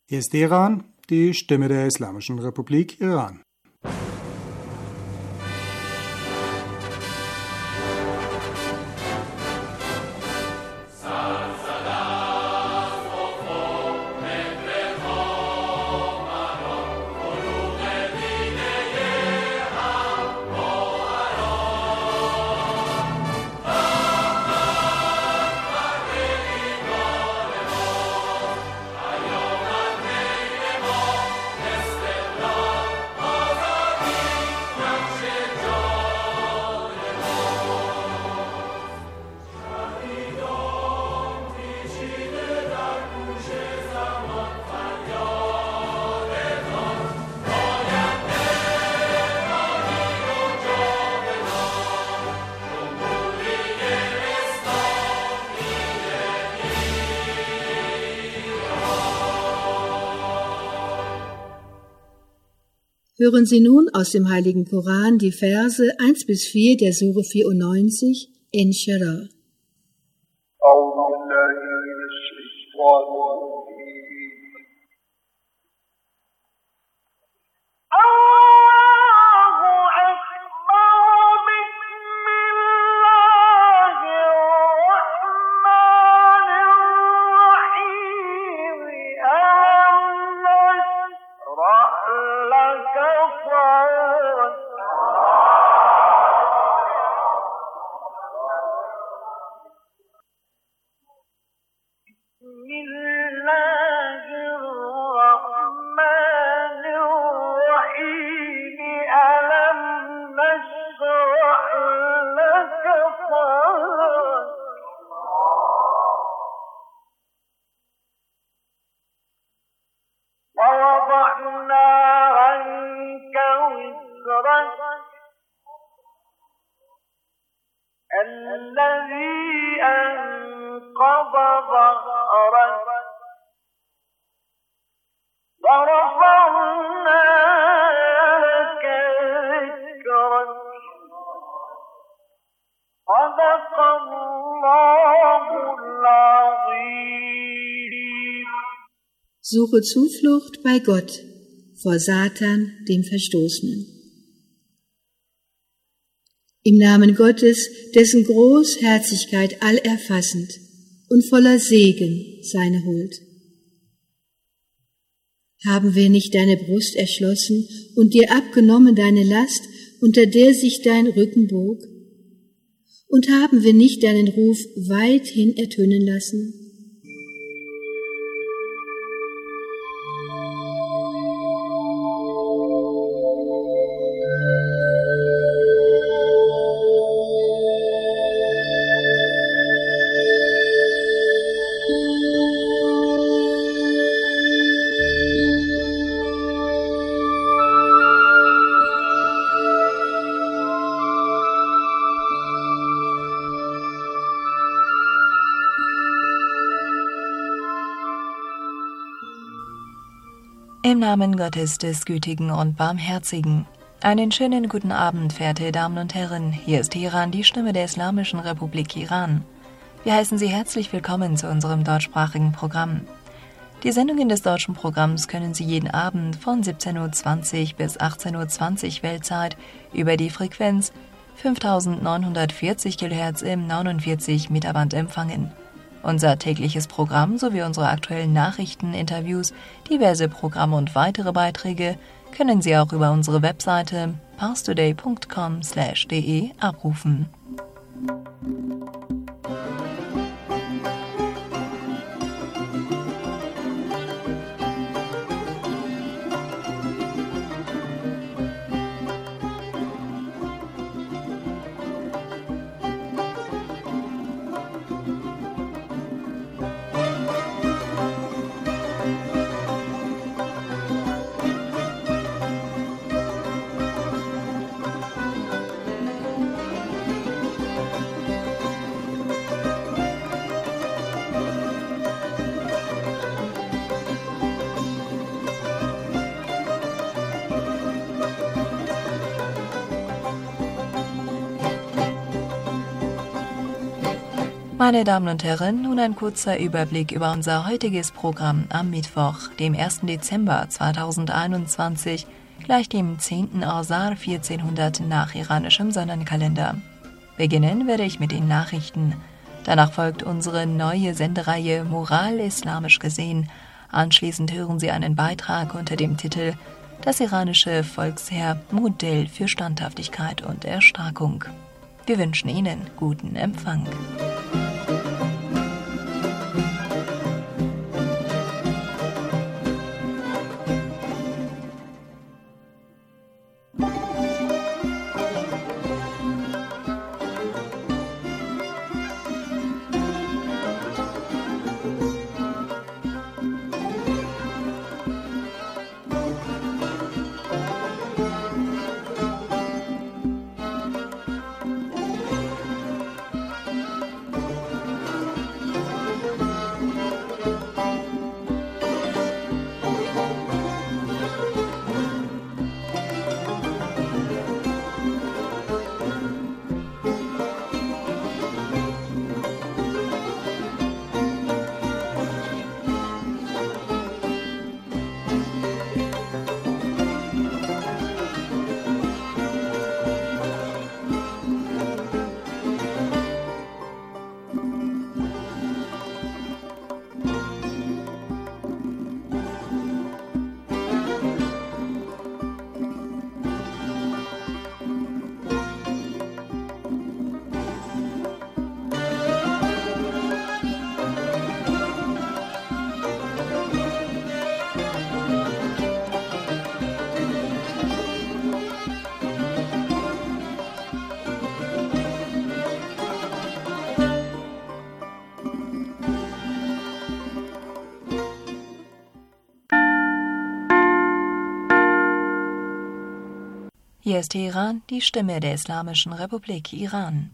Hier ist Iran, die Stimme der Islamischen Republik Iran. Hören Sie nun aus dem Heiligen Koran die Verse 1 bis 4 der Sure 94, Inshirah. Suche Zuflucht bei Gott vor Satan, dem Verstoßenen. Im Namen Gottes, dessen Großherzigkeit allerfassend und voller Segen seine Huld. Haben wir nicht deine Brust erschlossen und dir abgenommen deine Last, unter der sich dein Rücken bog? Und haben wir nicht deinen Ruf weithin ertönen lassen? Im Namen Gottes des Gütigen und Barmherzigen. Einen schönen guten Abend, verehrte Damen und Herren. Hier ist Iran, die Stimme der Islamischen Republik Iran. Wir heißen Sie herzlich willkommen zu unserem deutschsprachigen Programm. Die Sendungen des deutschen Programms können Sie jeden Abend von 17:20 Uhr bis 18:20 Uhr Weltzeit über die Frequenz 5940 kHz im 49 Meter Band empfangen. Unser tägliches Programm sowie unsere aktuellen Nachrichten, Interviews, diverse Programme und weitere Beiträge können Sie auch über unsere Webseite parstoday.com/de abrufen. Meine Damen und Herren, nun ein kurzer Überblick über unser heutiges Programm am Mittwoch, dem 1. Dezember 2021, gleich dem 10. Asar 1400 nach iranischem Sonnenkalender. Beginnen werde ich mit den Nachrichten. Danach folgt unsere neue Sendereihe Moral islamisch gesehen. Anschließend hören Sie einen Beitrag unter dem Titel Das iranische Volksheer – Modell für Standhaftigkeit und Erstarkung. Wir wünschen Ihnen guten Empfang. Hier ist Teheran, die Stimme der Islamischen Republik Iran.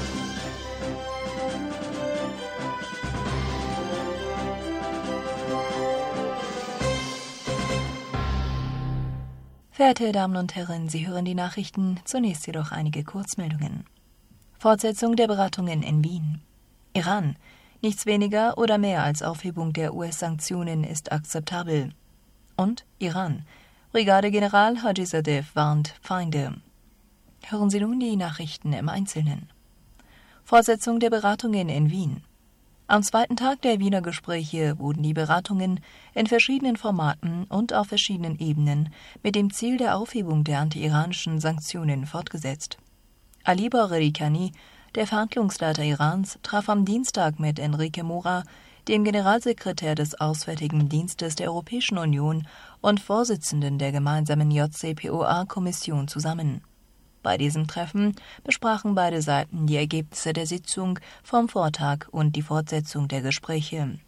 Verehrte Damen und Herren, Sie hören die Nachrichten, zunächst jedoch einige Kurzmeldungen. Fortsetzung der Beratungen in Wien. Iran. Nichts weniger oder mehr als Aufhebung der US-Sanktionen ist akzeptabel. Und Iran. Brigadegeneral Hajizadeh warnt Feinde. Hören Sie nun die Nachrichten im Einzelnen. Fortsetzung der Beratungen in Wien. Am zweiten Tag der Wiener Gespräche wurden die Beratungen in verschiedenen Formaten und auf verschiedenen Ebenen mit dem Ziel der Aufhebung der anti-iranischen Sanktionen fortgesetzt. Ali Bagheri-Kani, der Verhandlungsleiter Irans, traf am Dienstag mit Enrique Mora, dem Generalsekretär des Auswärtigen Dienstes der Europäischen Union und Vorsitzenden der gemeinsamen JCPOA-Kommission zusammen. Bei diesem Treffen besprachen beide Seiten die Ergebnisse der Sitzung vom Vortag und die Fortsetzung der Gespräche.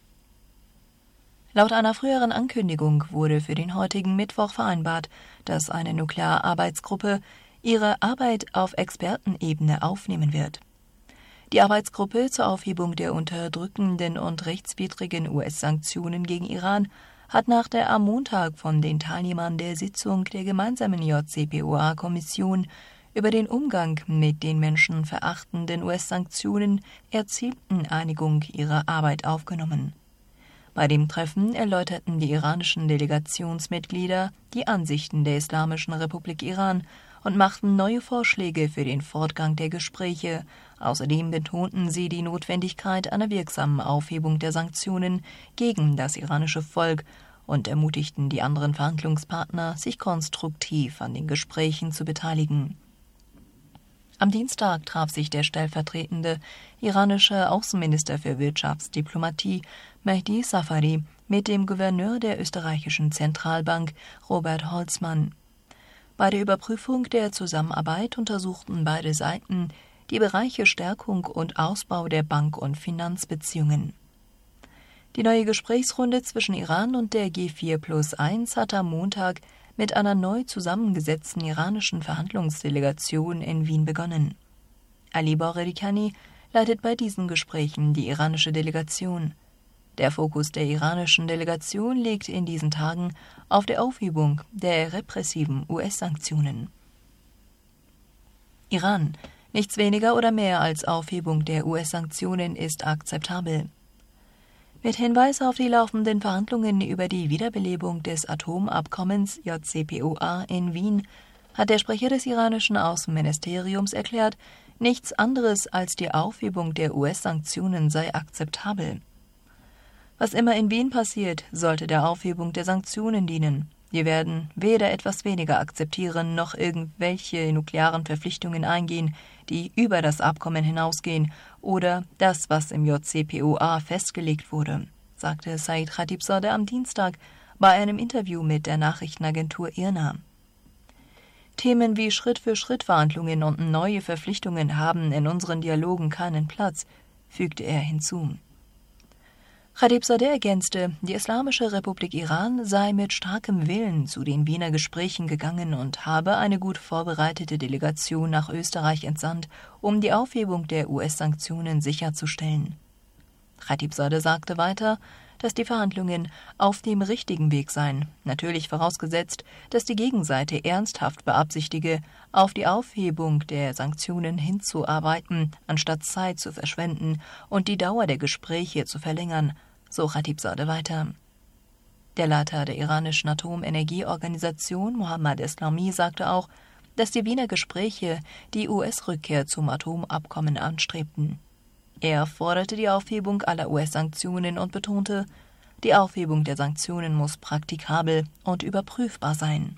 Laut einer früheren Ankündigung wurde für den heutigen Mittwoch vereinbart, dass eine Nukleararbeitsgruppe ihre Arbeit auf Expertenebene aufnehmen wird. Die Arbeitsgruppe zur Aufhebung der unterdrückenden und rechtswidrigen US-Sanktionen gegen Iran hat nach der am Montag von den Teilnehmern der Sitzung der gemeinsamen JCPOA-Kommission über den Umgang mit den menschenverachtenden US-Sanktionen erzielten Einigung ihre Arbeit aufgenommen. Bei dem Treffen erläuterten die iranischen Delegationsmitglieder die Ansichten der Islamischen Republik Iran und machten neue Vorschläge für den Fortgang der Gespräche. Außerdem betonten sie die Notwendigkeit einer wirksamen Aufhebung der Sanktionen gegen das iranische Volk und ermutigten die anderen Verhandlungspartner, sich konstruktiv an den Gesprächen zu beteiligen. Am Dienstag traf sich der stellvertretende iranische Außenminister für Wirtschaftsdiplomatie Mehdi Safari mit dem Gouverneur der österreichischen Zentralbank Robert Holzmann. Bei der Überprüfung der Zusammenarbeit untersuchten beide Seiten die Bereiche Stärkung und Ausbau der Bank- und Finanzbeziehungen. Die neue Gesprächsrunde zwischen Iran und der G4+1 hat am Montag mit einer neu zusammengesetzten iranischen Verhandlungsdelegation in Wien begonnen. Ali Bagheri-Kani leitet bei diesen Gesprächen die iranische Delegation. Der Fokus der iranischen Delegation liegt in diesen Tagen auf der Aufhebung der repressiven US-Sanktionen. Iran. Nichts weniger oder mehr als Aufhebung der US-Sanktionen ist akzeptabel. Mit Hinweis auf die laufenden Verhandlungen über die Wiederbelebung des Atomabkommens JCPOA in Wien hat der Sprecher des iranischen Außenministeriums erklärt, nichts anderes als die Aufhebung der US-Sanktionen sei akzeptabel. Was immer in Wien passiert, sollte der Aufhebung der Sanktionen dienen. Wir werden weder etwas weniger akzeptieren, noch irgendwelche nuklearen Verpflichtungen eingehen, die über das Abkommen hinausgehen oder das, was im JCPOA festgelegt wurde, sagte Said Khatibzadeh am Dienstag bei einem Interview mit der Nachrichtenagentur IRNA. Themen wie Schritt-für-Schritt-Verhandlungen und neue Verpflichtungen haben in unseren Dialogen keinen Platz, fügte er hinzu. Khatibzadeh ergänzte, die Islamische Republik Iran sei mit starkem Willen zu den Wiener Gesprächen gegangen und habe eine gut vorbereitete Delegation nach Österreich entsandt, um die Aufhebung der US-Sanktionen sicherzustellen. Khatibzadeh sagte weiter, dass die Verhandlungen auf dem richtigen Weg seien, natürlich vorausgesetzt, dass die Gegenseite ernsthaft beabsichtige, auf die Aufhebung der Sanktionen hinzuarbeiten, anstatt Zeit zu verschwenden und die Dauer der Gespräche zu verlängern, so Khatibzadeh weiter. Der Leiter der iranischen Atomenergieorganisation, Mohammad Eslami, sagte auch, dass die Wiener Gespräche die US-Rückkehr zum Atomabkommen anstrebten. Er forderte die Aufhebung aller US-Sanktionen und betonte, die Aufhebung der Sanktionen muss praktikabel und überprüfbar sein.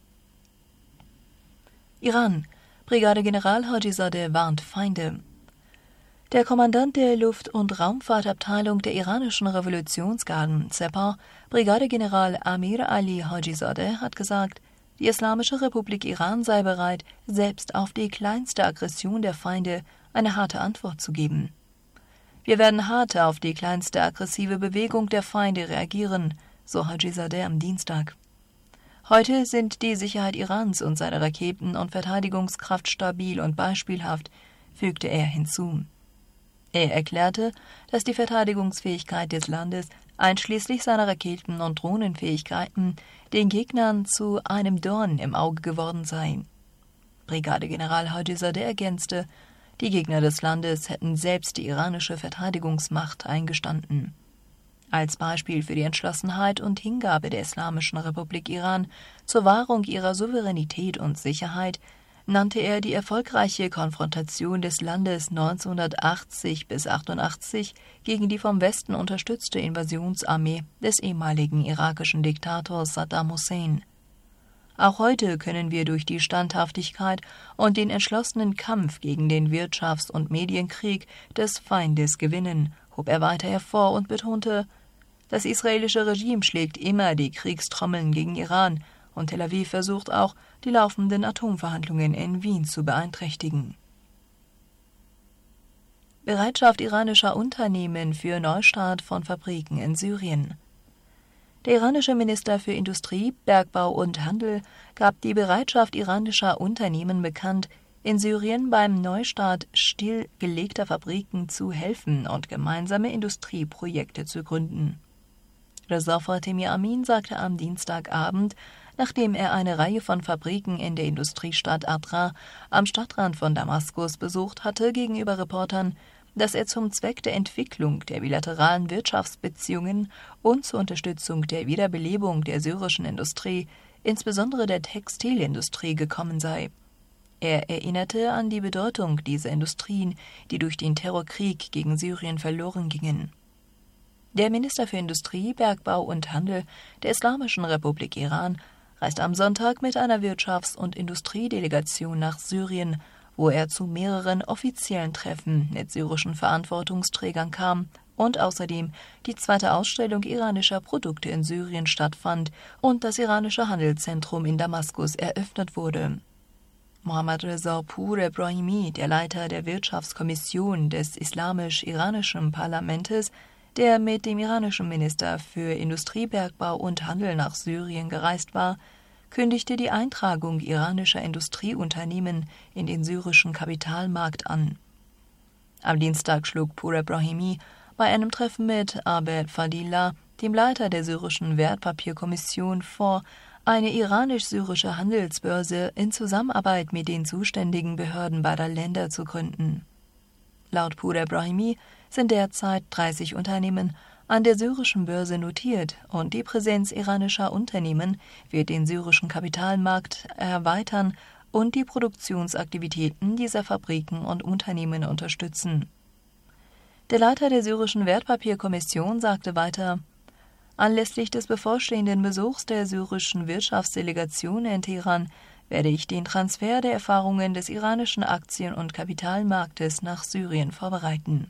Iran. Brigadegeneral Hajizadeh warnt Feinde. Der Kommandant der Luft- und Raumfahrtabteilung der iranischen Revolutionsgarden, Sepah, Brigadegeneral Amir Ali Hajizadeh, hat gesagt, die Islamische Republik Iran sei bereit, selbst auf die kleinste Aggression der Feinde eine harte Antwort zu geben. Wir werden hart auf die kleinste aggressive Bewegung der Feinde reagieren, so Hajizadeh am Dienstag. Heute sind die Sicherheit Irans und seine Raketen- und Verteidigungskraft stabil und beispielhaft, fügte er hinzu. Er erklärte, dass die Verteidigungsfähigkeit des Landes, einschließlich seiner Raketen- und Drohnenfähigkeiten, den Gegnern zu einem Dorn im Auge geworden sei. Brigadegeneral Hajizadeh ergänzte, die Gegner des Landes hätten selbst die iranische Verteidigungsmacht eingestanden. Als Beispiel für die Entschlossenheit und Hingabe der Islamischen Republik Iran zur Wahrung ihrer Souveränität und Sicherheit nannte er die erfolgreiche Konfrontation des Landes 1980 bis 88 gegen die vom Westen unterstützte Invasionsarmee des ehemaligen irakischen Diktators Saddam Hussein. Auch heute können wir durch die Standhaftigkeit und den entschlossenen Kampf gegen den Wirtschafts- und Medienkrieg des Feindes gewinnen, hob er weiter hervor und betonte, das israelische Regime schlägt immer die Kriegstrommeln gegen Iran und Tel Aviv versucht auch, die laufenden Atomverhandlungen in Wien zu beeinträchtigen. Bereitschaft iranischer Unternehmen für Neustart von Fabriken in Syrien. Der iranische Minister für Industrie, Bergbau und Handel gab die Bereitschaft iranischer Unternehmen bekannt, in Syrien beim Neustart stillgelegter Fabriken zu helfen und gemeinsame Industrieprojekte zu gründen. Reza Fatemi Amin sagte am Dienstagabend, nachdem er eine Reihe von Fabriken in der Industriestadt Adra am Stadtrand von Damaskus besucht hatte, gegenüber Reportern, dass er zum Zweck der Entwicklung der bilateralen Wirtschaftsbeziehungen und zur Unterstützung der Wiederbelebung der syrischen Industrie, insbesondere der Textilindustrie, gekommen sei. Er erinnerte an die Bedeutung dieser Industrien, die durch den Terrorkrieg gegen Syrien verloren gingen. Der Minister für Industrie, Bergbau und Handel der Islamischen Republik Iran reist am Sonntag mit einer Wirtschafts- und Industriedelegation nach Syrien, wo er zu mehreren offiziellen Treffen mit syrischen Verantwortungsträgern kam und außerdem die zweite Ausstellung iranischer Produkte in Syrien stattfand und das iranische Handelszentrum in Damaskus eröffnet wurde. Mohammad Reza Pur Ebrahimi, der Leiter der Wirtschaftskommission des islamisch-iranischen Parlaments, der mit dem iranischen Minister für Industrie, Bergbau und Handel nach Syrien gereist war, kündigte die Eintragung iranischer Industrieunternehmen in den syrischen Kapitalmarkt an. Am Dienstag schlug Pur Ebrahimi bei einem Treffen mit Abed Fadillah, dem Leiter der syrischen Wertpapierkommission, vor, eine iranisch-syrische Handelsbörse in Zusammenarbeit mit den zuständigen Behörden beider Länder zu gründen. Laut Pouda Brahimi sind derzeit 30 Unternehmen an der syrischen Börse notiert und die Präsenz iranischer Unternehmen wird den syrischen Kapitalmarkt erweitern und die Produktionsaktivitäten dieser Fabriken und Unternehmen unterstützen. Der Leiter der syrischen Wertpapierkommission sagte weiter: Anlässlich des bevorstehenden Besuchs der syrischen Wirtschaftsdelegation in Teheran werde ich den Transfer der Erfahrungen des iranischen Aktien- und Kapitalmarktes nach Syrien vorbereiten.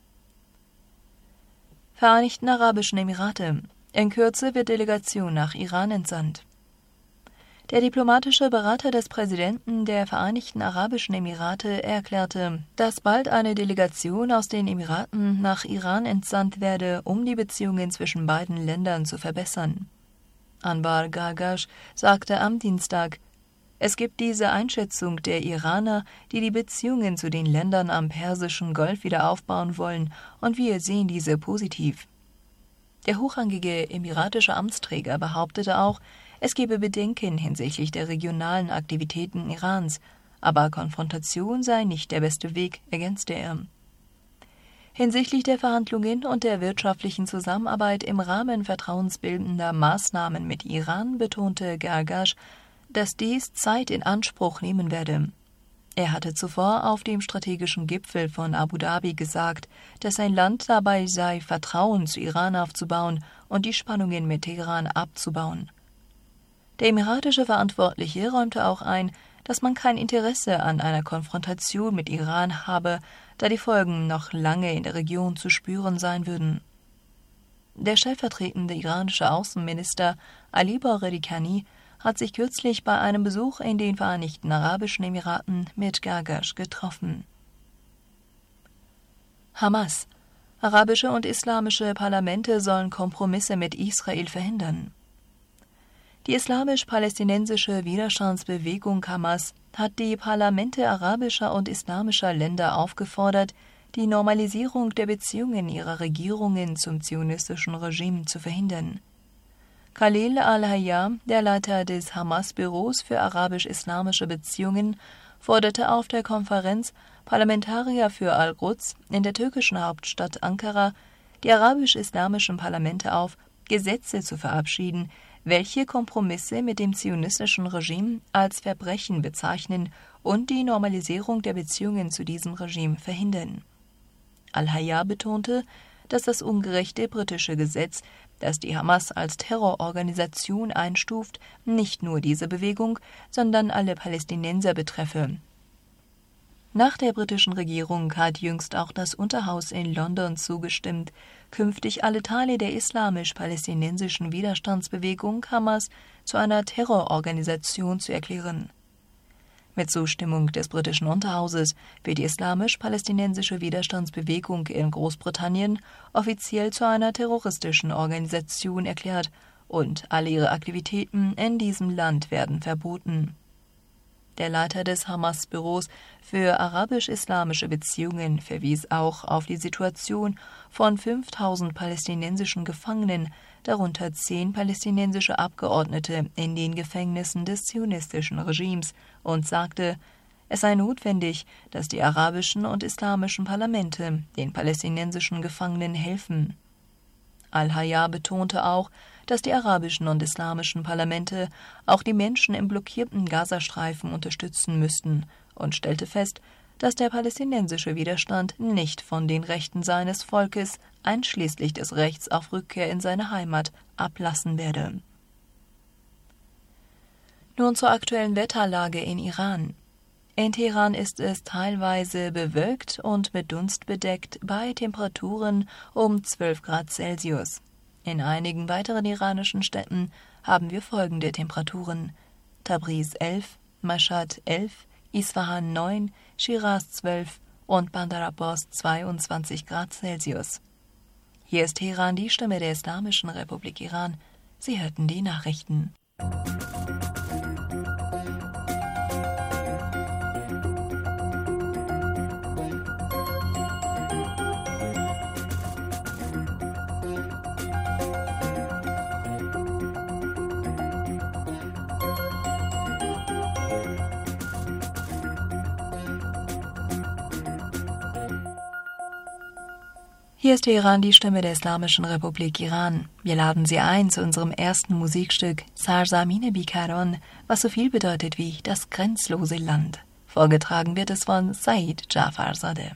Vereinigten Arabischen Emirate. In Kürze wird Delegation nach Iran entsandt. Der diplomatische Berater des Präsidenten der Vereinigten Arabischen Emirate erklärte, dass bald eine Delegation aus den Emiraten nach Iran entsandt werde, um die Beziehungen zwischen beiden Ländern zu verbessern. Anwar Gargash sagte am Dienstag: Es gibt diese Einschätzung der Iraner, die die Beziehungen zu den Ländern am Persischen Golf wieder aufbauen wollen, und wir sehen diese positiv. Der hochrangige emiratische Amtsträger behauptete auch, es gebe Bedenken hinsichtlich der regionalen Aktivitäten Irans, aber Konfrontation sei nicht der beste Weg, ergänzte er. Hinsichtlich der Verhandlungen und der wirtschaftlichen Zusammenarbeit im Rahmen vertrauensbildender Maßnahmen mit Iran betonte Gargash, dass dies Zeit in Anspruch nehmen werde. Er hatte zuvor auf dem strategischen Gipfel von Abu Dhabi gesagt, dass sein Land dabei sei, Vertrauen zu Iran aufzubauen und die Spannungen mit Teheran abzubauen. Der emiratische Verantwortliche räumte auch ein, dass man kein Interesse an einer Konfrontation mit Iran habe, da die Folgen noch lange in der Region zu spüren sein würden. Der stellvertretende iranische Außenminister Ali Bagheri hat sich kürzlich bei einem Besuch in den Vereinigten Arabischen Emiraten mit Gargash getroffen. Hamas. Arabische und islamische Parlamente sollen Kompromisse mit Israel verhindern. Die islamisch-palästinensische Widerstandsbewegung Hamas hat die Parlamente arabischer und islamischer Länder aufgefordert, die Normalisierung der Beziehungen ihrer Regierungen zum zionistischen Regime zu verhindern. Khalil al-Hayya, der Leiter des Hamas-Büros für arabisch-islamische Beziehungen, forderte auf der Konferenz Parlamentarier für Al-Quds in der türkischen Hauptstadt Ankara die arabisch-islamischen Parlamente auf, Gesetze zu verabschieden, welche Kompromisse mit dem zionistischen Regime als Verbrechen bezeichnen und die Normalisierung der Beziehungen zu diesem Regime verhindern. Al-Hayya betonte, dass das ungerechte britische Gesetz, das die Hamas als Terrororganisation einstuft, nicht nur diese Bewegung, sondern alle Palästinenser betreffe. Nach der britischen Regierung hat jüngst auch das Unterhaus in London zugestimmt, künftig alle Teile der islamisch-palästinensischen Widerstandsbewegung Hamas zu einer Terrororganisation zu erklären. Mit Zustimmung des britischen Unterhauses wird die islamisch-palästinensische Widerstandsbewegung in Großbritannien offiziell zu einer terroristischen Organisation erklärt und alle ihre Aktivitäten in diesem Land werden verboten. Der Leiter des Hamas-Büros für arabisch-islamische Beziehungen verwies auch auf die Situation von 5000 palästinensischen Gefangenen, darunter 10 palästinensische Abgeordnete in den Gefängnissen des zionistischen Regimes, und sagte, es sei notwendig, dass die arabischen und islamischen Parlamente den palästinensischen Gefangenen helfen. Al-Hayya betonte auch, dass die arabischen und islamischen Parlamente auch die Menschen im blockierten Gazastreifen unterstützen müssten und stellte fest, dass der palästinensische Widerstand nicht von den Rechten seines Volkes, einschließlich des Rechts auf Rückkehr in seine Heimat, ablassen werde. Nun zur aktuellen Wetterlage in Iran. In Teheran ist es teilweise bewölkt und mit Dunst bedeckt bei Temperaturen um 12 Grad Celsius. In einigen weiteren iranischen Städten haben wir folgende Temperaturen: Tabriz 11, Mashhad 11, Isfahan 9, Shiraz 12 und Bandar Abbas 22 Grad Celsius. Hier ist Teheran, die Stimme der Islamischen Republik Iran. Sie hörten die Nachrichten. Hier ist Teheran, die Stimme der Islamischen Republik Iran. Wir laden Sie ein zu unserem ersten Musikstück Sarzamine Bikaron, was so viel bedeutet wie das grenzlose Land. Vorgetragen wird es von Said Jafarzadeh.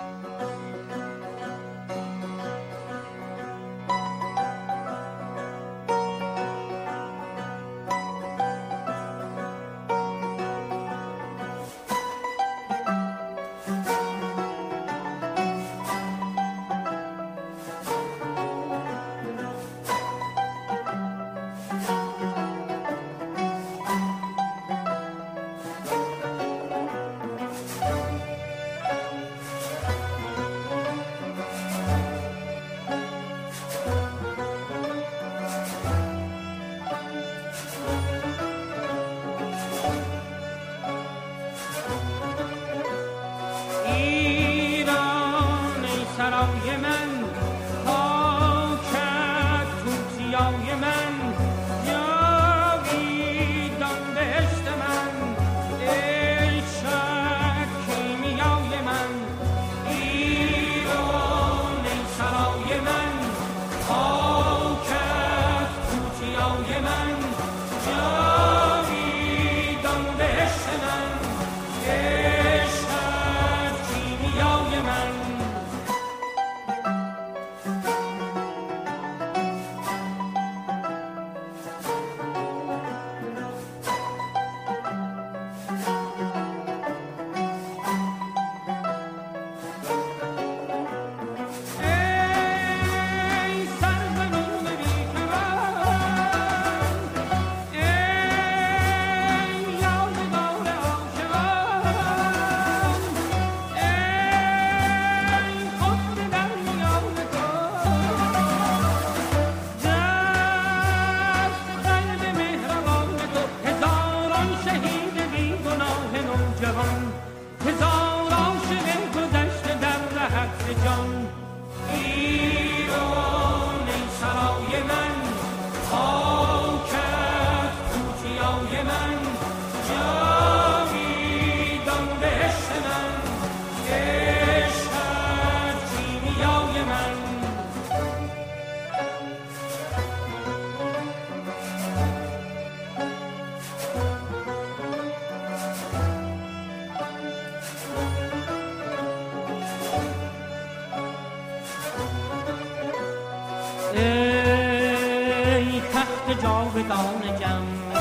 ای تخت جاودان جم،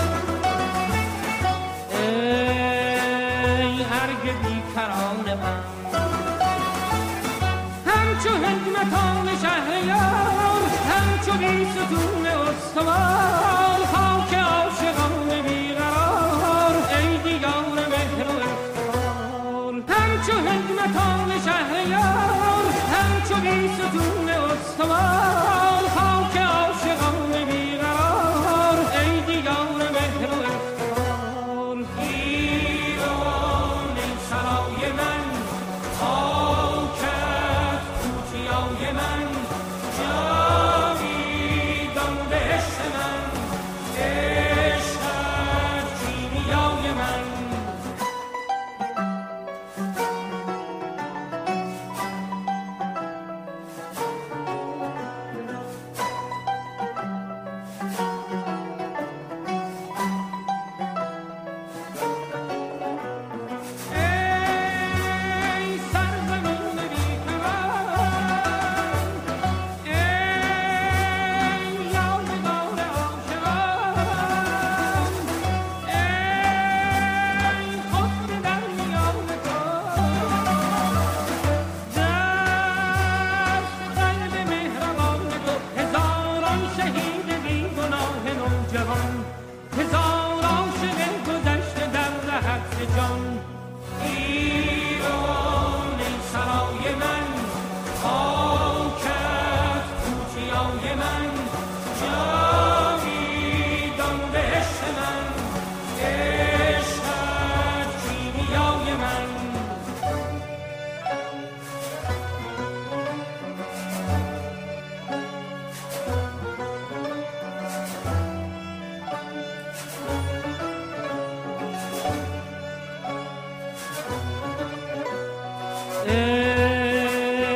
ای ارگ بیکران من، همچو حکمتان شهریار، همچو بیستون استوار، خاک عاشقان بیقرار، ای دیار مهر و افتخار. همچو حکمتان شهریار، همچو بیستون استوار، خاک عاشقان بیقرار، ای دیار مهر و افتخار. ایران ای سرای من، خاکت توتیای من، جاویدان بهشت من، عشقت کیمیای من.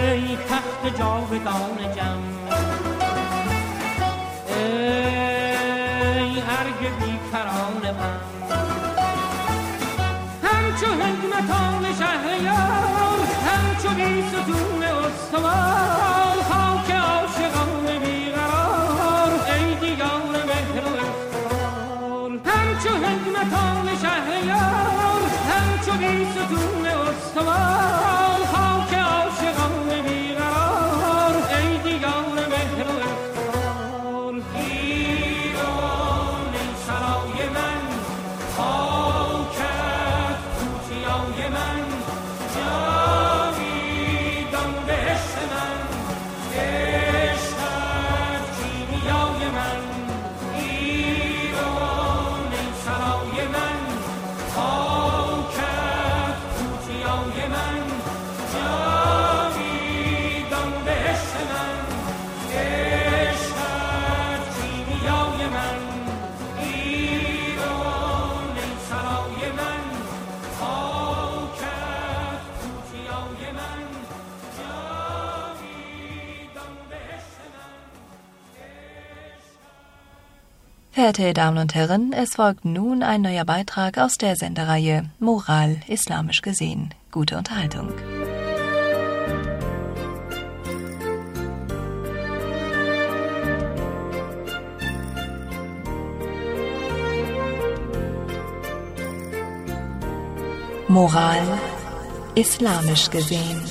ای تخت جاودان جم، ای ارگ بیکران من، همچو حکمتان شهریار، همچو بی ستون استوار، خاک عاشقان بیقرار، ای دیدار مهر و افتخار. همچو حکمتان شهریار، همچو بی ستون استوار، خاک عاشقان بیقرار، ای دیدار مهر و افتخار. ایران ای سرای من، خاکت توتیای من، جاویدان بهشت من، عشقت کیمیای من. ایران ای سرای من، خاکت توتیای من، جاویدان بهشت من، عشقت کیمیای من. ایران ای سرای من، خاکت توتیای من، جاویدان بهشت من. Verehrte Damen und Herren, es folgt nun ein neuer Beitrag aus der Sendereihe Moral islamisch gesehen. Gute Unterhaltung. Moral islamisch gesehen.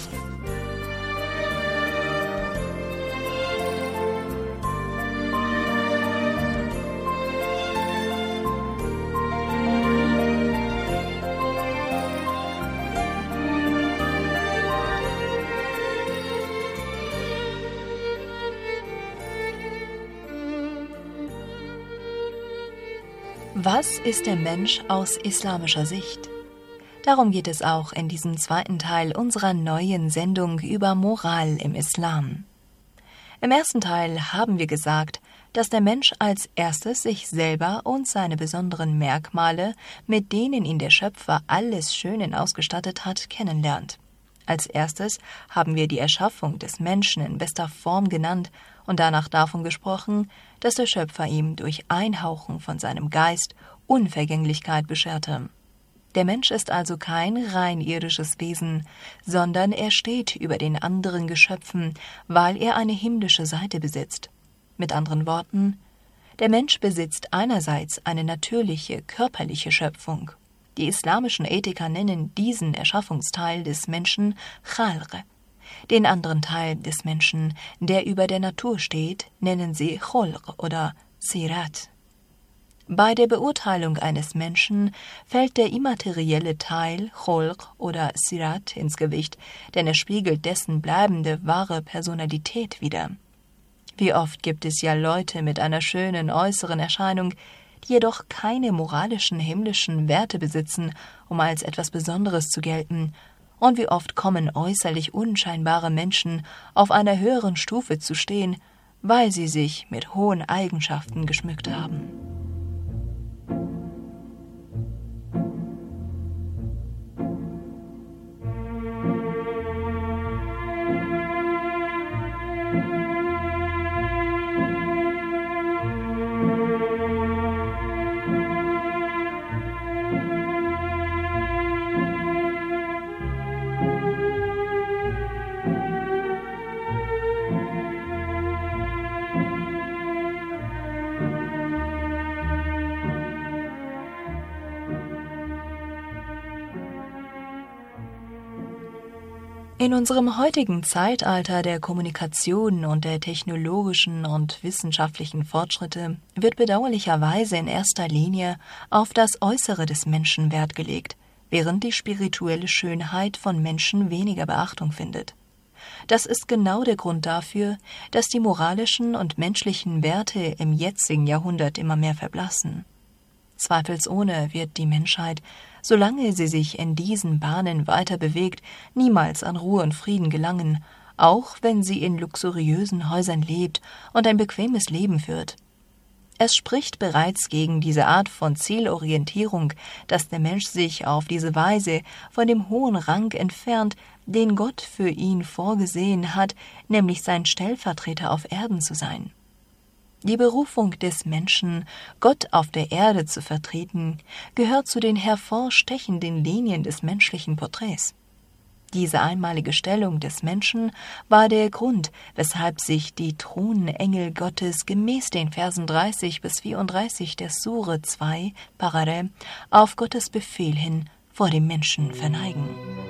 Was ist der Mensch aus islamischer Sicht? Darum geht es auch in diesem zweiten Teil unserer neuen Sendung über Moral im Islam. Im ersten Teil haben wir gesagt, dass der Mensch als erstes sich selber und seine besonderen Merkmale, mit denen ihn der Schöpfer alles Schönen ausgestattet hat, kennenlernt. Als erstes haben wir die Erschaffung des Menschen in bester Form genannt und danach davon gesprochen, dass der Schöpfer ihm durch Einhauchen von seinem Geist Unvergänglichkeit bescherte. Der Mensch ist also kein rein irdisches Wesen, sondern er steht über den anderen Geschöpfen, weil er eine himmlische Seite besitzt. Mit anderen Worten, der Mensch besitzt einerseits eine natürliche, körperliche Schöpfung. Die islamischen Ethiker nennen diesen Erschaffungsteil des Menschen Khalq. Den anderen Teil des Menschen, der über der Natur steht, nennen sie Khulq oder Sirat. Bei der Beurteilung eines Menschen fällt der immaterielle Teil Khulq oder Sirat ins Gewicht, denn er spiegelt dessen bleibende, wahre Personalität wider. Wie oft gibt es ja Leute mit einer schönen äußeren Erscheinung, die jedoch keine moralischen himmlischen Werte besitzen, um als etwas Besonderes zu gelten, und wie oft kommen äußerlich unscheinbare Menschen auf einer höheren Stufe zu stehen, weil sie sich mit hohen Eigenschaften geschmückt haben. In unserem heutigen Zeitalter der Kommunikation und der technologischen und wissenschaftlichen Fortschritte wird bedauerlicherweise in erster Linie auf das Äußere des Menschen Wert gelegt, während die spirituelle Schönheit von Menschen weniger Beachtung findet. Das ist genau der Grund dafür, dass die moralischen und menschlichen Werte im jetzigen Jahrhundert immer mehr verblassen. Zweifelsohne wird die Menschheit, solange sie sich in diesen Bahnen weiter bewegt, niemals an Ruhe und Frieden gelangen, auch wenn sie in luxuriösen Häusern lebt und ein bequemes Leben führt. Es spricht bereits gegen diese Art von Zielorientierung, dass der Mensch sich auf diese Weise von dem hohen Rang entfernt, den Gott für ihn vorgesehen hat, nämlich sein Stellvertreter auf Erden zu sein. Die Berufung des Menschen, Gott auf der Erde zu vertreten, gehört zu den hervorstechenden Linien des menschlichen Porträts. Diese einmalige Stellung des Menschen war der Grund, weshalb sich die Thronengel Gottes gemäß den Versen 30 bis 34 der Sure 2, Parare, auf Gottes Befehl hin vor dem Menschen verneigen.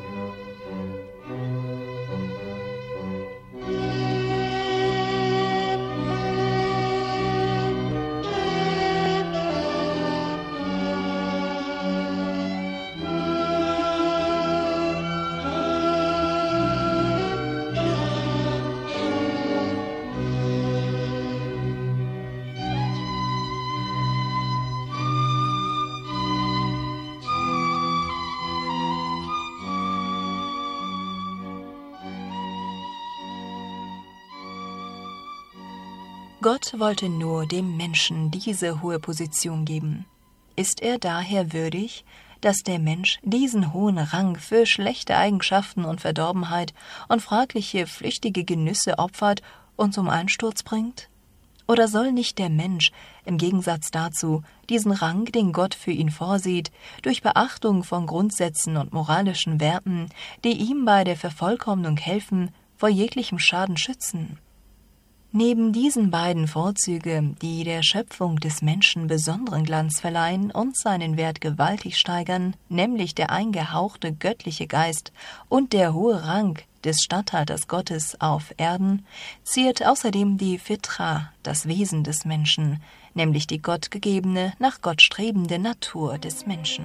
Gott wollte nur dem Menschen diese hohe Position geben. Ist er daher würdig, dass der Mensch diesen hohen Rang für schlechte Eigenschaften und Verdorbenheit und fragliche flüchtige Genüsse opfert und zum Einsturz bringt? Oder soll nicht der Mensch, im Gegensatz dazu, diesen Rang, den Gott für ihn vorsieht, durch Beachtung von Grundsätzen und moralischen Werten, die ihm bei der Vervollkommnung helfen, vor jeglichem Schaden schützen? Neben diesen beiden Vorzüge, die der Schöpfung des Menschen besonderen Glanz verleihen und seinen Wert gewaltig steigern, nämlich der eingehauchte göttliche Geist und der hohe Rang des Statthalters Gottes auf Erden, ziert außerdem die Fitra, das Wesen des Menschen, nämlich die gottgegebene, nach Gott strebende Natur des Menschen.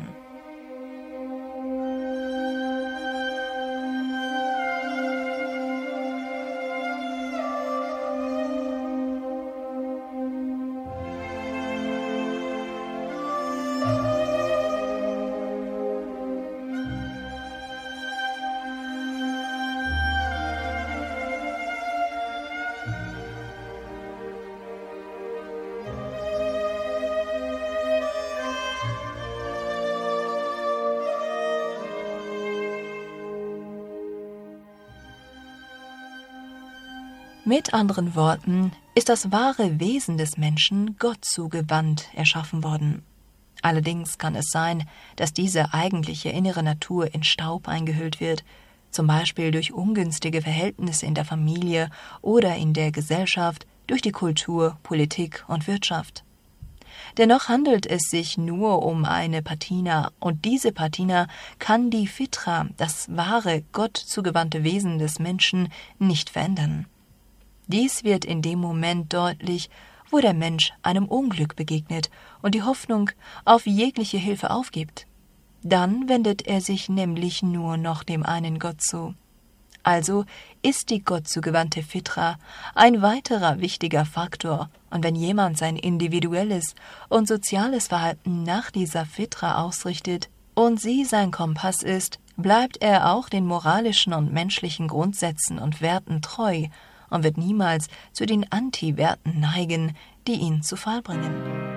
Mit anderen Worten ist das wahre Wesen des Menschen Gott zugewandt erschaffen worden. Allerdings kann es sein, dass diese eigentliche innere Natur in Staub eingehüllt wird, zum Beispiel durch ungünstige Verhältnisse in der Familie oder in der Gesellschaft, durch die Kultur, Politik und Wirtschaft. Dennoch handelt es sich nur um eine Patina, und diese Patina kann die Fitra, das wahre, Gott zugewandte Wesen des Menschen, nicht verändern. Dies wird in dem Moment deutlich, wo der Mensch einem Unglück begegnet und die Hoffnung auf jegliche Hilfe aufgibt. Dann wendet er sich nämlich nur noch dem einen Gott zu. Also ist die Gott zugewandte Fitra ein weiterer wichtiger Faktor, und wenn jemand sein individuelles und soziales Verhalten nach dieser Fitra ausrichtet und sie sein Kompass ist, bleibt er auch den moralischen und menschlichen Grundsätzen und Werten treu und wird niemals zu den Anti-Werten neigen, die ihn zu Fall bringen.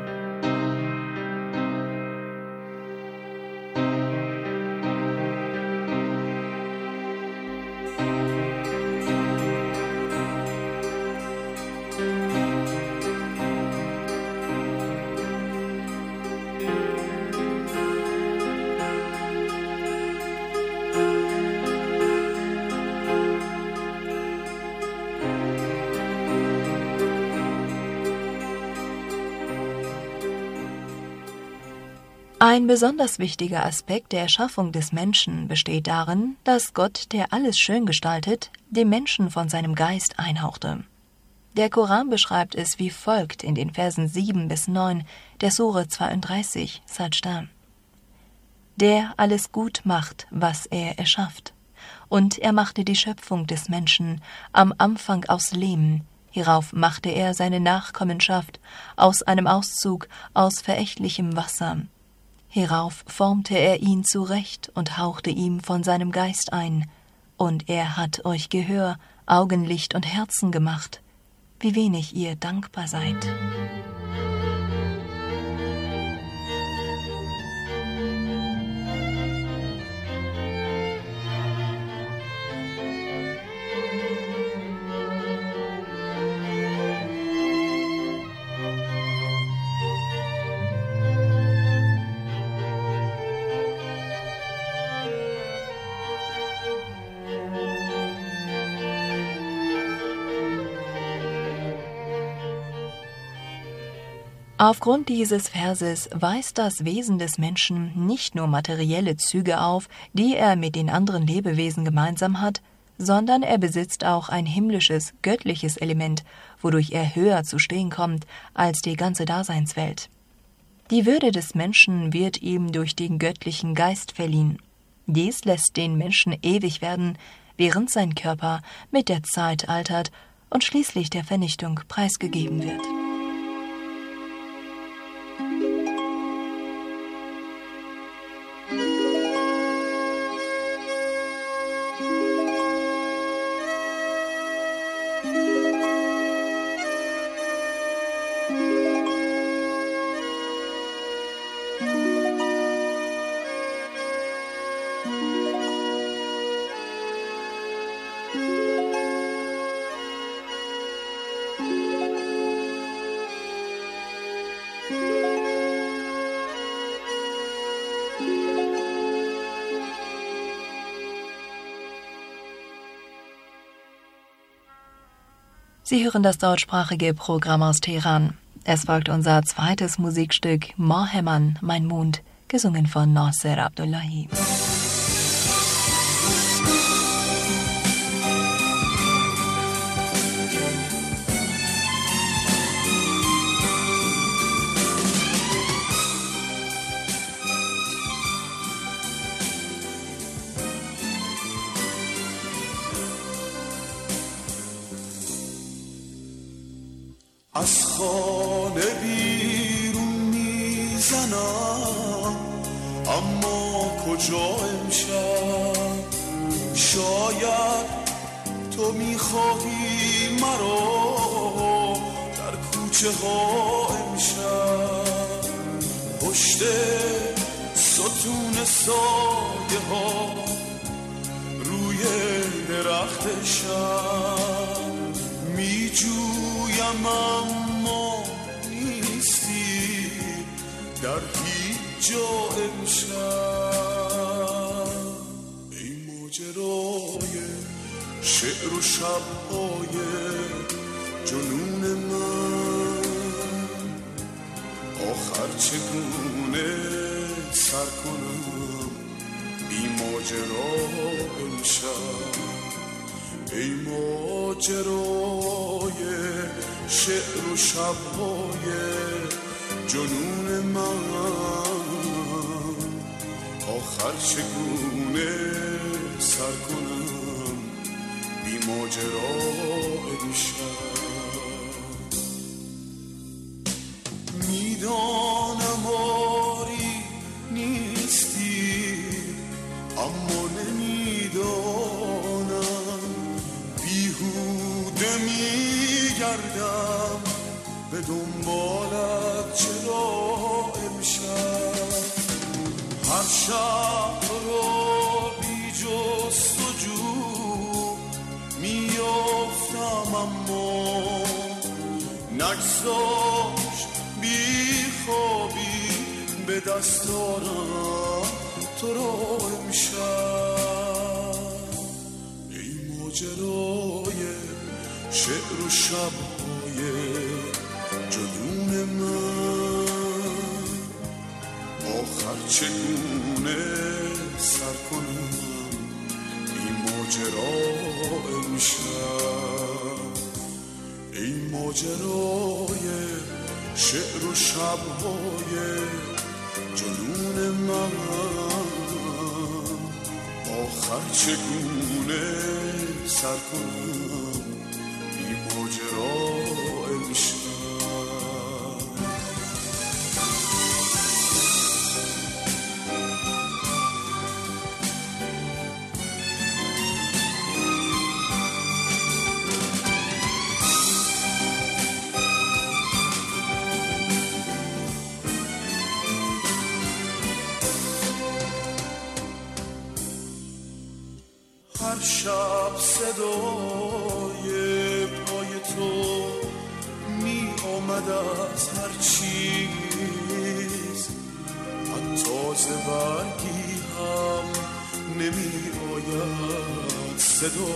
Ein besonders wichtiger Aspekt der Erschaffung des Menschen besteht darin, dass Gott, der alles schön gestaltet, dem Menschen von seinem Geist einhauchte. Der Koran beschreibt es wie folgt in den Versen 7 bis 9 der Sure 32, Sajda: Der alles gut macht, was er erschafft. Und er machte die Schöpfung des Menschen am Anfang aus Lehm, hierauf machte er seine Nachkommenschaft aus einem Auszug aus verächtlichem Wasser. Hierauf formte er ihn zurecht und hauchte ihm von seinem Geist ein, und er hat euch Gehör, Augenlicht und Herzen gemacht, wie wenig ihr dankbar seid. Aufgrund dieses Verses weist das Wesen des Menschen nicht nur materielle Züge auf, die er mit den anderen Lebewesen gemeinsam hat, sondern er besitzt auch ein himmlisches, göttliches Element, wodurch er höher zu stehen kommt als die ganze Daseinswelt. Die Würde des Menschen wird ihm durch den göttlichen Geist verliehen. Dies lässt den Menschen ewig werden, während sein Körper mit der Zeit altert und schließlich der Vernichtung preisgegeben wird. Sie hören das deutschsprachige Programm aus Teheran. Es folgt unser zweites Musikstück Maheman, mein Mond, gesungen von Nasser Abdullahi. از خانه بیرون میزنم اما کجا امشب شاید تو میخواهی مرا در کوچه ها امشب پشت ستون سایه ها روی درخت شب میجویم اما نیستی در هیچ جا امشب ای ماجرای شعر و شبهای جنون من آخر چگونه سر کنم بی ماجرا امشب ای ماجرای شعر و شبهای جنون من آخر چگونه سر کنم بی ماجرا امشب میدانم آری نیستی اما نمیدانم بیهوده میگردم به دنبالت چرا امشب هر شب را بی جستجو میافتم اما نگذاشت بی خوابی به دست دارم تو را امشب ای ماجرای شعر و شبهای جنون من آخر چگونه سر کنم این ماجرا امشب ای ماجرای شعر و شبهای جنون من آخر چگونه سر کنم این ماجرا امشب هر شب صدای پای تو می آمد از هر چیز حتی ز برگی هم نمی آید صدا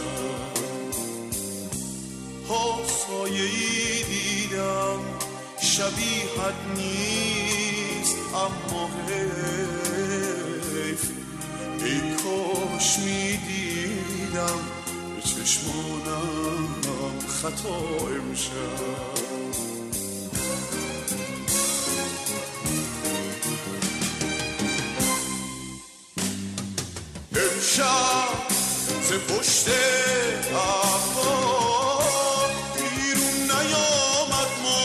امشب ها سایه‌ای دیدم شبیهت نیست اما حیف ای کاش میدیدم به چشمانم خطا امشب امشب ز پشت ابواب بیرون نیامد ما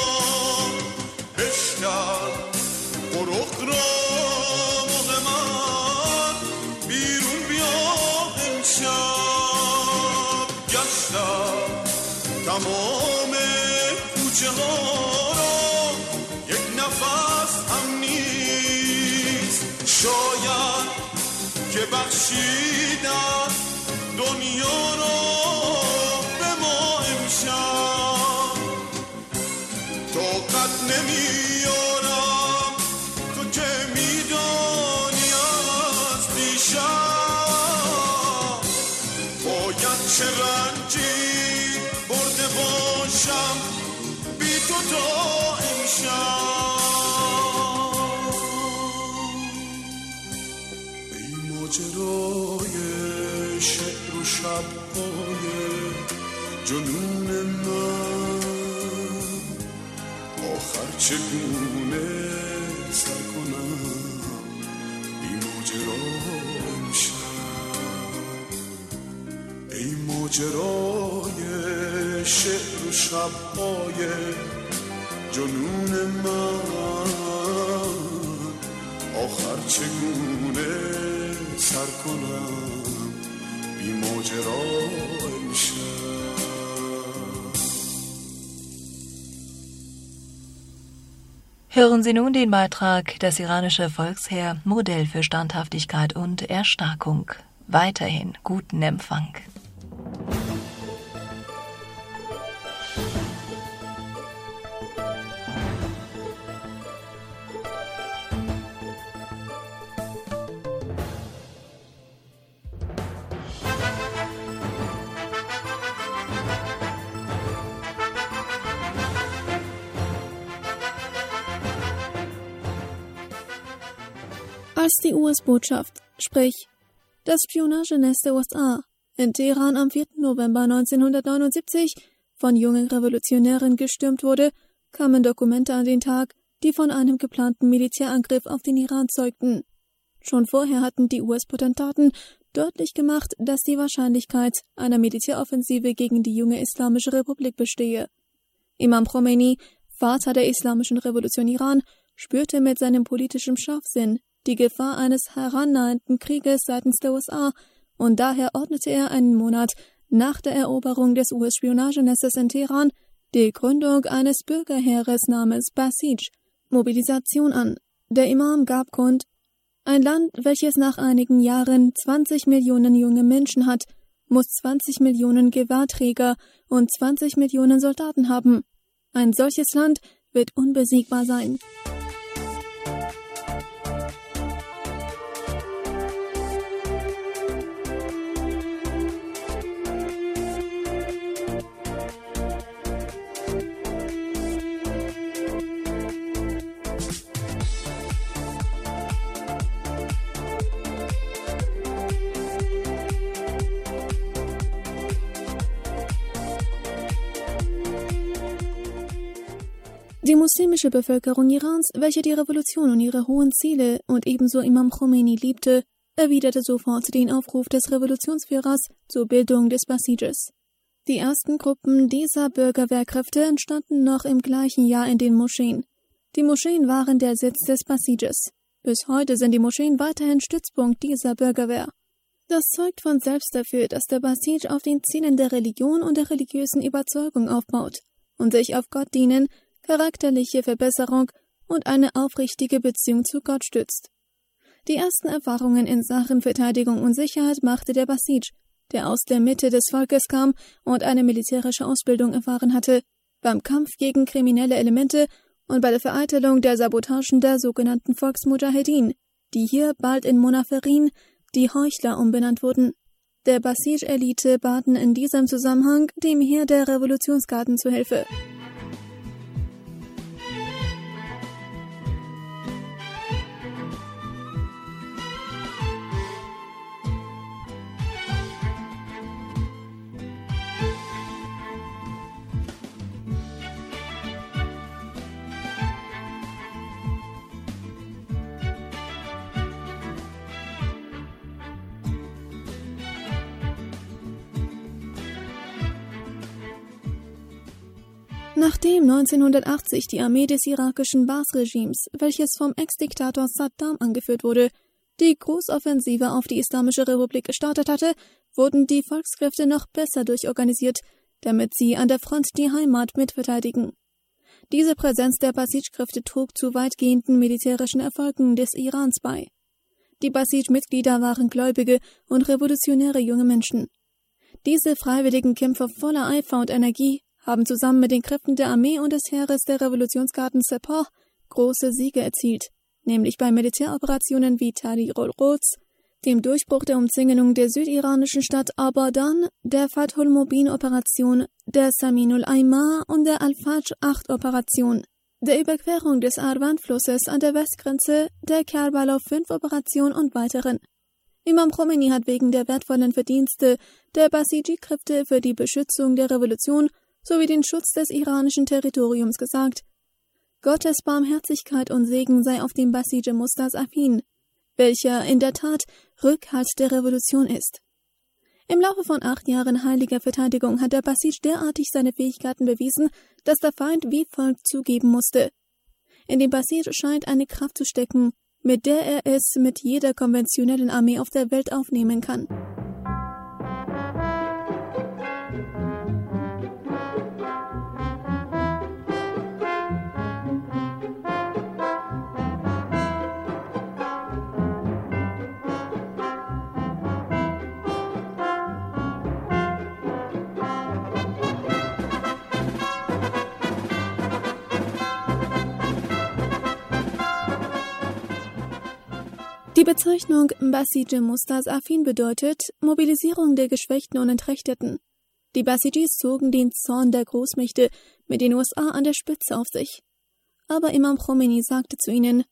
بشکن قرق را مغ من بیرون بیا امشب گشتم تمام کوچه ها را یک نفس هم نیست شاید که بخشیدن دنیا را به ما امشب طاقت نمیارم تو که میدانی از دیشب باید چه رنجی برده باشم بی تو تا امشب ماجرای شعر و شب‌های جنون من آخر چگونه سر کنم ای ماجرا امشب ای ماجرای شعر و شب‌های جنون من آخر چگونه سر کنم بی ماجرا امشب Hören Sie nun den Beitrag Das iranische Volksheer, Modell für Standhaftigkeit und Erstarkung. Weiterhin guten Empfang. Als die US-Botschaft, sprich das Spionagenetz der USA, in Teheran am 4. November 1979 von jungen Revolutionären gestürmt wurde, kamen Dokumente an den Tag, die von einem geplanten Militärangriff auf den Iran zeugten. Schon vorher hatten die US-Potentaten deutlich gemacht, dass die Wahrscheinlichkeit einer Militäroffensive gegen die junge Islamische Republik bestehe. Imam Khomeini, Vater der Islamischen Revolution Iran, spürte mit seinem politischen Scharfsinn die Gefahr eines herannahenden Krieges seitens der USA und daher ordnete er einen Monat nach der Eroberung des US-Spionagenetzes in Teheran die Gründung eines Bürgerheeres namens Basij, Mobilisation an. Der Imam gab kund: Ein Land, welches nach einigen Jahren 20 Millionen junge Menschen hat, muss 20 Millionen Gewehrträger und 20 Millionen Soldaten haben. Ein solches Land wird unbesiegbar sein. Die muslimische Bevölkerung Irans, welche die Revolution und ihre hohen Ziele und ebenso Imam Khomeini liebte, erwiderte sofort den Aufruf des Revolutionsführers zur Bildung des Basijes. Die ersten Gruppen dieser Bürgerwehrkräfte entstanden noch im gleichen Jahr in den Moscheen. Die Moscheen waren der Sitz des Basijes. Bis heute sind die Moscheen weiterhin Stützpunkt dieser Bürgerwehr. Das zeugt von selbst dafür, dass der Basij auf den Zielen der Religion und der religiösen Überzeugung aufbaut und sich auf Gott dienen, charakterliche Verbesserung und eine aufrichtige Beziehung zu Gott stützt. Die ersten Erfahrungen in Sachen Verteidigung und Sicherheit machte der Basij, der aus der Mitte des Volkes kam und eine militärische Ausbildung erfahren hatte, beim Kampf gegen kriminelle Elemente und bei der Vereitelung der Sabotagen der sogenannten Volksmudjahedin, die hier bald in Munafirin, die Heuchler, umbenannt wurden. Der Basij-Elite baten in diesem Zusammenhang dem Heer der Revolutionsgarden zu Hilfe. Nachdem 1980 die Armee des irakischen Baas-Regimes, welches vom Ex-Diktator Saddam angeführt wurde, die Großoffensive auf die Islamische Republik gestartet hatte, wurden die Volkskräfte noch besser durchorganisiert, damit sie an der Front die Heimat mitverteidigen. Diese Präsenz der Basij-Kräfte trug zu weitgehenden militärischen Erfolgen des Irans bei. Die Basij-Mitglieder waren gläubige und revolutionäre junge Menschen. Diese freiwilligen Kämpfer voller Eifer und Energie haben zusammen mit den Kräften der Armee und des Heeres der Revolutionsgarden Sepah große Siege erzielt, nämlich bei Militäroperationen wie Tahrir al-Quds, dem Durchbruch der Umzingelung der südiranischen Stadt Abadan, der Fathul-Mubin-Operation, der Saminul-Aymar und der Al-Fajr-8-Operation, der Überquerung des Arwan-Flusses an der Westgrenze, der Karbala-5-Operation und weiteren. Imam Khomeini hat wegen der wertvollen Verdienste der Basiji-Kräfte für die Beschützung der Revolution sowie den Schutz des iranischen Territoriums gesagt: Gottes Barmherzigkeit und Segen sei auf dem Basij Mustazafin, welcher in der Tat Rückhalt der Revolution ist. Im Laufe von 8 Jahren heiliger Verteidigung hat der Basij derartig seine Fähigkeiten bewiesen, dass der Feind wie folgt zugeben musste: In dem Basij scheint eine Kraft zu stecken, mit der er es mit jeder konventionellen Armee auf der Welt aufnehmen kann. Die Bezeichnung Basij Mustazafin bedeutet Mobilisierung der Geschwächten und Entrechteten. Die Basijis zogen den Zorn der Großmächte mit den USA an der Spitze auf sich. Aber Imam Khomeini sagte zu ihnen: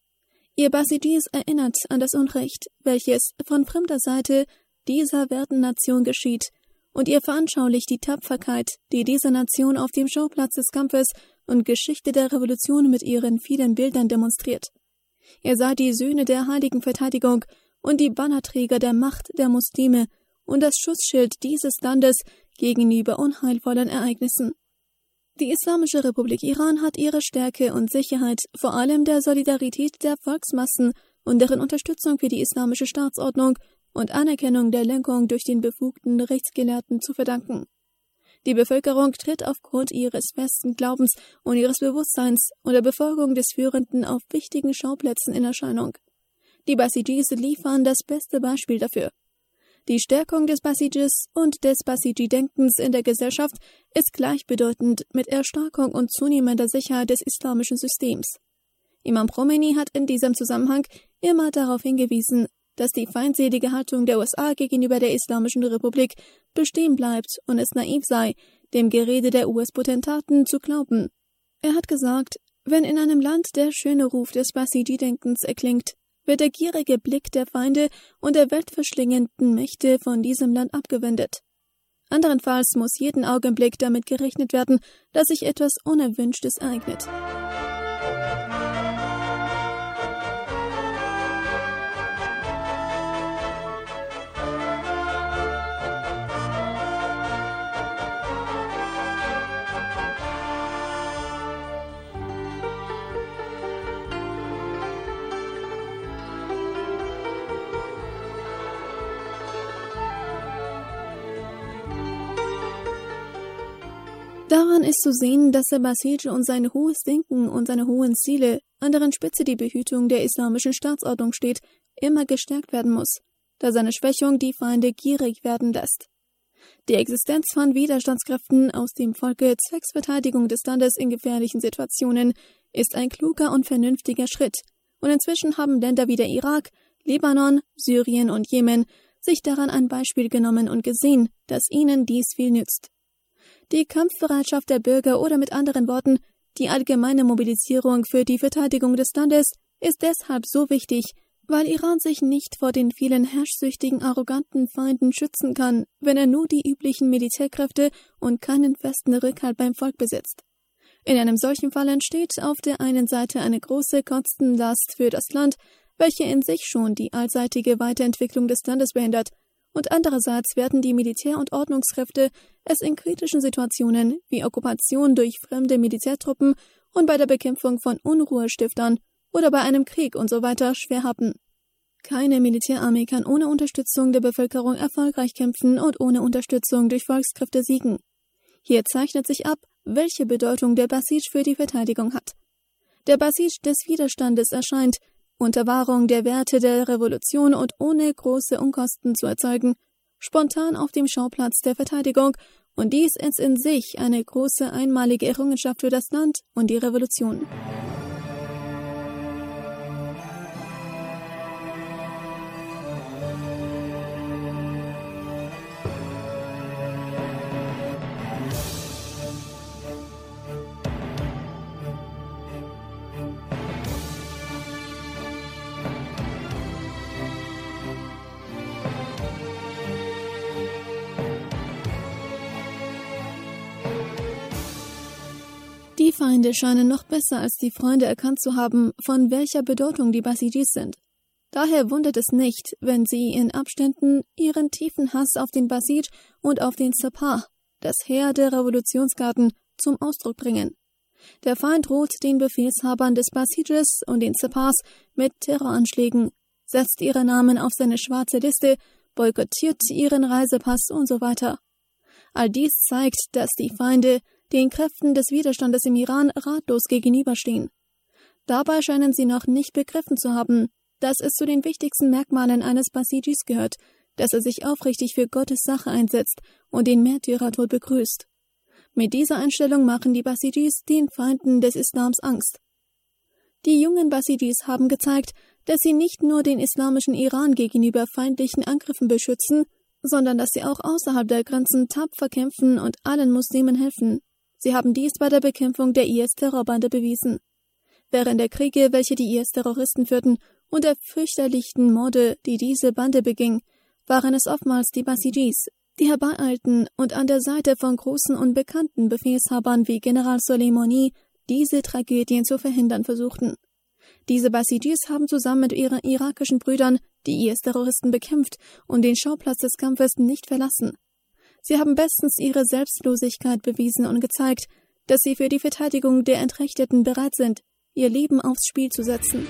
Ihr Basijis erinnert an das Unrecht, welches von fremder Seite dieser werten Nation geschieht, und ihr veranschaulicht die Tapferkeit, die diese Nation auf dem Schauplatz des Kampfes und Geschichte der Revolution mit ihren vielen Bildern demonstriert. Ihr seid die Söhne der heiligen Verteidigung und die Bannerträger der Macht der Muslime und das Schutzschild dieses Landes gegenüber unheilvollen Ereignissen. Die Islamische Republik Iran hat ihre Stärke und Sicherheit vor allem der Solidarität der Volksmassen und deren Unterstützung für die islamische Staatsordnung und Anerkennung der Lenkung durch den befugten Rechtsgelehrten zu verdanken. Die Bevölkerung tritt aufgrund ihres festen Glaubens und ihres Bewusstseins unter Befolgung des Führenden auf wichtigen Schauplätzen in Erscheinung. Die Basijis liefern das beste Beispiel dafür. Die Stärkung des Basijis und des Basiji-Denkens in der Gesellschaft ist gleichbedeutend mit Erstarkung und zunehmender Sicherheit des islamischen Systems. Imam Khomeini hat in diesem Zusammenhang immer darauf hingewiesen, dass die feindselige Haltung der USA gegenüber der Islamischen Republik bestehen bleibt und es naiv sei, dem Gerede der US-Potentaten zu glauben. Er hat gesagt, wenn in einem Land der schöne Ruf des Basiji-Denkens erklingt, wird der gierige Blick der Feinde und der weltverschlingenden Mächte von diesem Land abgewendet. Anderenfalls muss jeden Augenblick damit gerechnet werden, dass sich etwas Unerwünschtes ereignet. Daran ist zu sehen, dass der Basij und sein hohes Denken und seine hohen Ziele, an deren Spitze die Behütung der islamischen Staatsordnung steht, immer gestärkt werden muss, da seine Schwächung die Feinde gierig werden lässt. Die Existenz von Widerstandskräften aus dem Volke zwecks Verteidigung des Landes in gefährlichen Situationen ist ein kluger und vernünftiger Schritt, und inzwischen haben Länder wie der Irak, Libanon, Syrien und Jemen sich daran ein Beispiel genommen und gesehen, dass ihnen dies viel nützt. Die Kampfbereitschaft der Bürger oder mit anderen Worten, die allgemeine Mobilisierung für die Verteidigung des Landes ist deshalb so wichtig, weil Iran sich nicht vor den vielen herrschsüchtigen, arroganten Feinden schützen kann, wenn er nur die üblichen Militärkräfte und keinen festen Rückhalt beim Volk besitzt. In einem solchen Fall entsteht auf der einen Seite eine große Kostenlast für das Land, welche in sich schon die allseitige Weiterentwicklung des Landes behindert, und andererseits werden die Militär- und Ordnungskräfte es in kritischen Situationen wie Okkupation durch fremde Militärtruppen und bei der Bekämpfung von Unruhestiftern oder bei einem Krieg und so weiter schwer haben. Keine Militärarmee kann ohne Unterstützung der Bevölkerung erfolgreich kämpfen und ohne Unterstützung durch Volkskräfte siegen. Hier zeichnet sich ab, welche Bedeutung der Basij für die Verteidigung hat. Der Basij des Widerstandes erscheint, unter Wahrung der Werte der Revolution und ohne große Unkosten zu erzeugen, spontan auf dem Schauplatz der Verteidigung, und dies ist in sich eine große einmalige Errungenschaft für das Land und die Revolution. Die Feinde scheinen noch besser als die Freunde erkannt zu haben, von welcher Bedeutung die Basijis sind. Daher wundert es nicht, wenn sie in Abständen ihren tiefen Hass auf den Basij und auf den Sepah, das Heer der Revolutionsgarden, zum Ausdruck bringen. Der Feind droht den Befehlshabern des Basijes und den Sepahs mit Terroranschlägen, setzt ihre Namen auf seine schwarze Liste, boykottiert ihren Reisepass und so weiter. All dies zeigt, dass die Feinde den Kräften des Widerstandes im Iran ratlos gegenüberstehen. Dabei scheinen sie noch nicht begriffen zu haben, dass es zu den wichtigsten Merkmalen eines Basijis gehört, dass er sich aufrichtig für Gottes Sache einsetzt und den Märtyrertod begrüßt. Mit dieser Einstellung machen die Basijis den Feinden des Islams Angst. Die jungen Basijis haben gezeigt, dass sie nicht nur den islamischen Iran gegenüber feindlichen Angriffen beschützen, sondern dass sie auch außerhalb der Grenzen tapfer kämpfen und allen Muslimen helfen. Sie haben dies bei der Bekämpfung der IS-Terrorbande bewiesen. Während der Kriege, welche die IS-Terroristen führten, und der fürchterlichen Morde, die diese Bande beging, waren es oftmals die Basijis, die herbeieilten und an der Seite von großen und bekannten Befehlshabern wie General Soleimani diese Tragödien zu verhindern versuchten. Diese Basijis haben zusammen mit ihren irakischen Brüdern die IS-Terroristen bekämpft und den Schauplatz des Kampfes nicht verlassen. Sie haben bestens ihre Selbstlosigkeit bewiesen und gezeigt, dass sie für die Verteidigung der Entrechteten bereit sind, ihr Leben aufs Spiel zu setzen.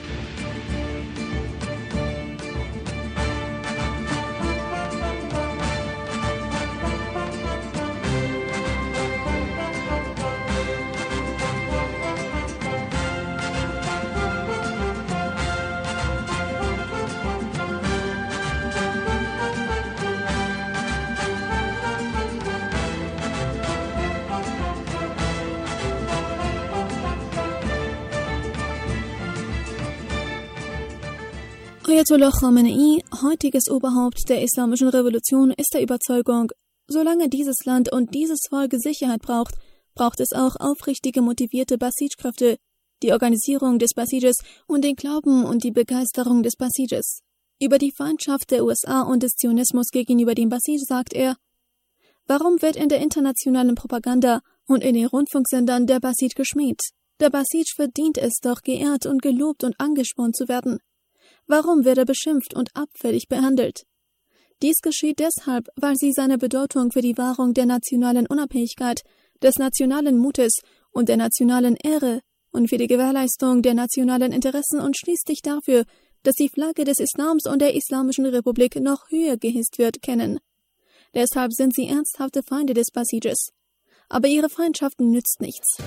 Ayatollah Khamenei, heutiges Oberhaupt der islamischen Revolution, ist der Überzeugung, solange dieses Land und dieses Volk Sicherheit braucht es auch aufrichtige, motivierte Basij-Kräfte, die Organisierung des Basijes und den Glauben und die Begeisterung des Basijes. Über die Feindschaft der USA und des Zionismus gegenüber dem Basij sagt er: Warum wird in der internationalen Propaganda und in den Rundfunksendern der Basij geschmäht? Der Basij verdient es doch, geehrt und gelobt und angespornt zu werden. Warum wird er beschimpft und abfällig behandelt? Dies geschieht deshalb, weil sie seine Bedeutung für die Wahrung der nationalen Unabhängigkeit, des nationalen Mutes und der nationalen Ehre und für die Gewährleistung der nationalen Interessen und schließlich dafür, dass die Flagge des Islams und der Islamischen Republik noch höher gehisst wird, kennen. Deshalb sind sie ernsthafte Feinde des Basijes. Aber ihre Feindschaft nützt nichts.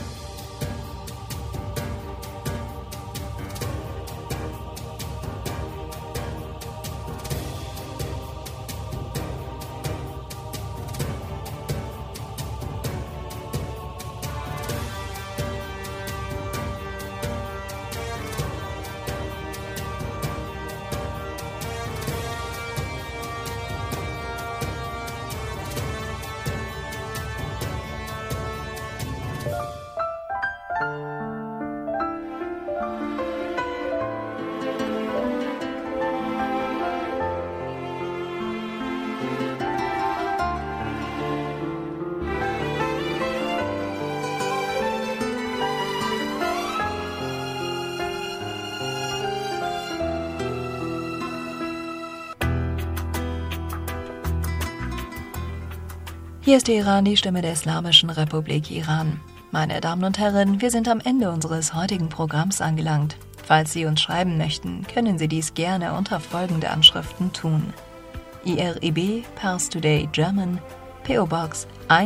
Hier ist Teheran, die Stimme der Islamischen Republik Iran. Meine Damen und Herren, wir sind am Ende unseres heutigen Programms angelangt. Falls Sie uns schreiben möchten, können Sie dies gerne unter folgende Anschriften tun: IRIB Pars Today German, PO Box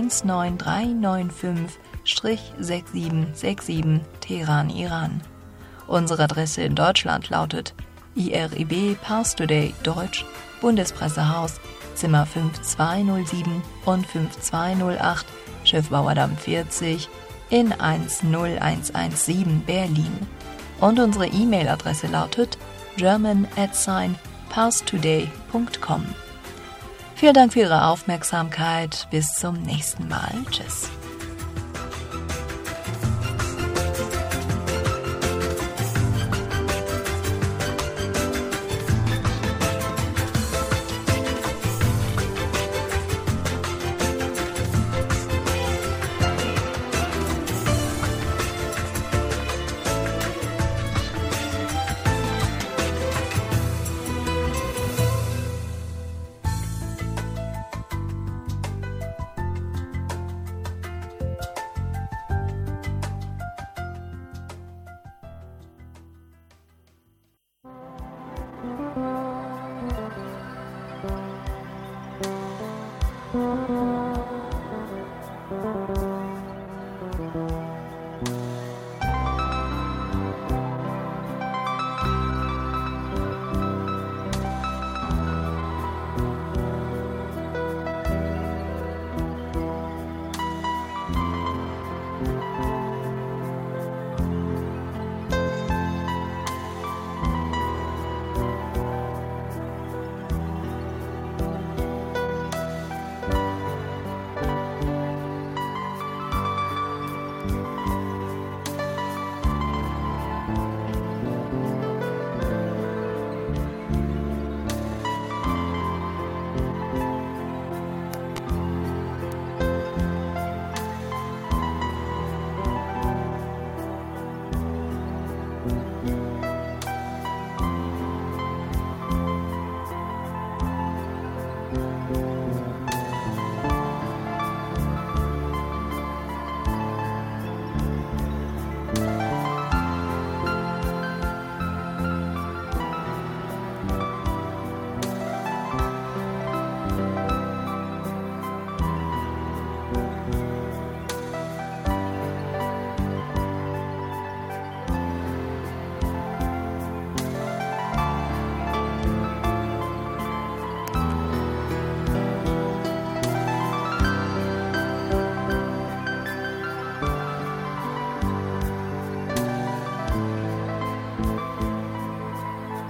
19395-6767 Teheran, Iran. Unsere Adresse in Deutschland lautet IRIB Pars Today Deutsch, Bundespressehaus, Zimmer 5207 und 5208, Schiffbauerdamm 40 in 10117 Berlin. Und unsere E-Mail-Adresse lautet german@parstoday.com. Vielen Dank für Ihre Aufmerksamkeit. Bis zum nächsten Mal. Tschüss.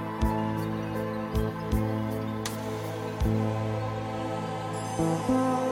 Thank you.